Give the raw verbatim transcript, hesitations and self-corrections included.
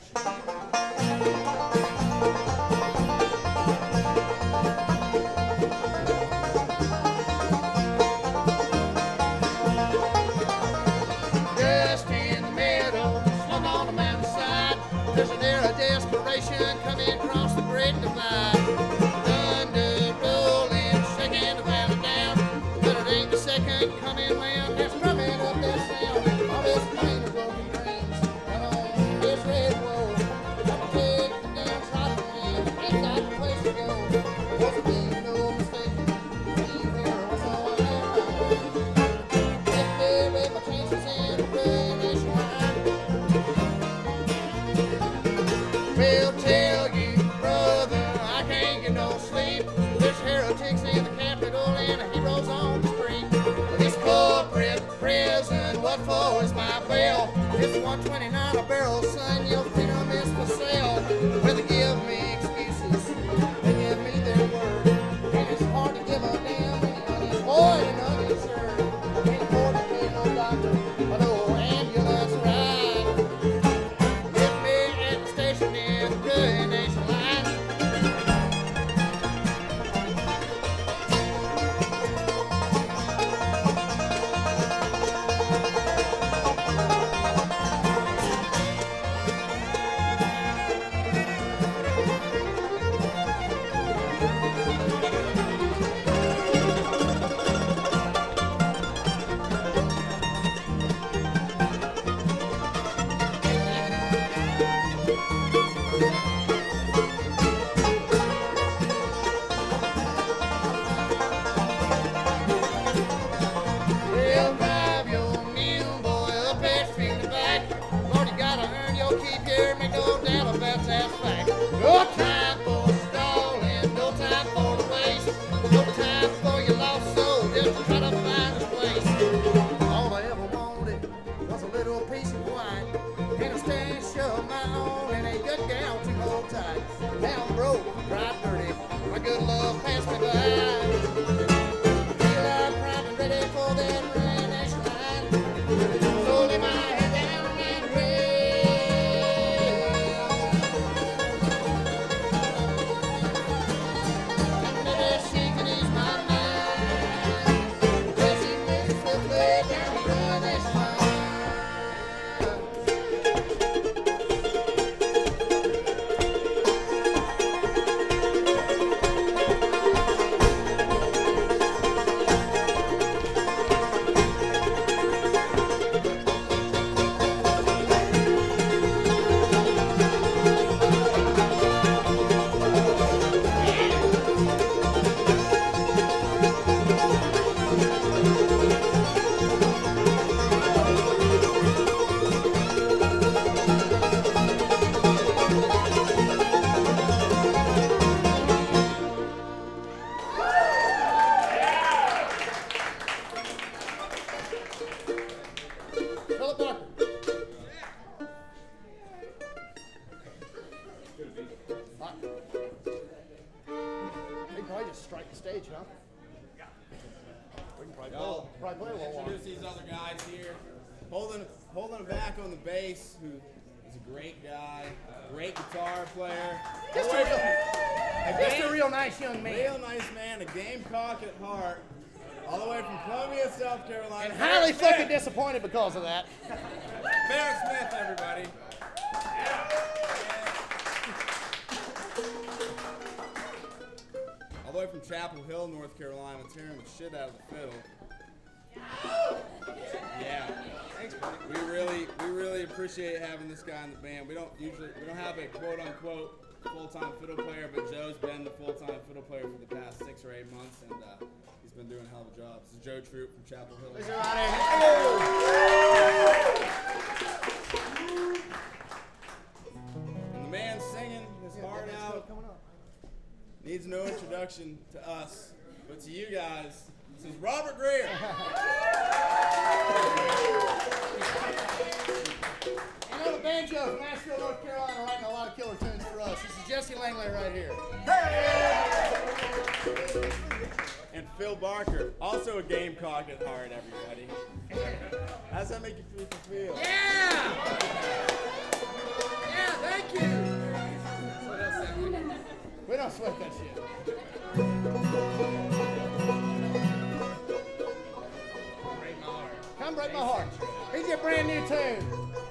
Disappointed because of that. Barrett Smith, everybody. All the way from Chapel Hill, North Carolina, tearing the shit out of the fiddle. Yeah. Thanks, buddy. We really, we really appreciate having this guy in the band. We don't usually, we don't have a quote unquote full-time fiddle player, but Joe's been the full-time fiddle player for the past six or eight months, and uh, he's been doing a hell of a job. This is Joe Troop from Chapel Hill. Thanks, everybody. And the man singing his heart out needs no introduction to us, but to you guys. This is Robert Greer. You know the banjo from Nashville, North Carolina, writing a lot of killer tunes for us. This is Jesse Langley right here. And Phil Barker, also a Gamecock at heart, everybody. How does that make you feel? Yeah! Yeah, thank don't sweat that shit. Break my heart. Come break my heart. Here's your brand new tune.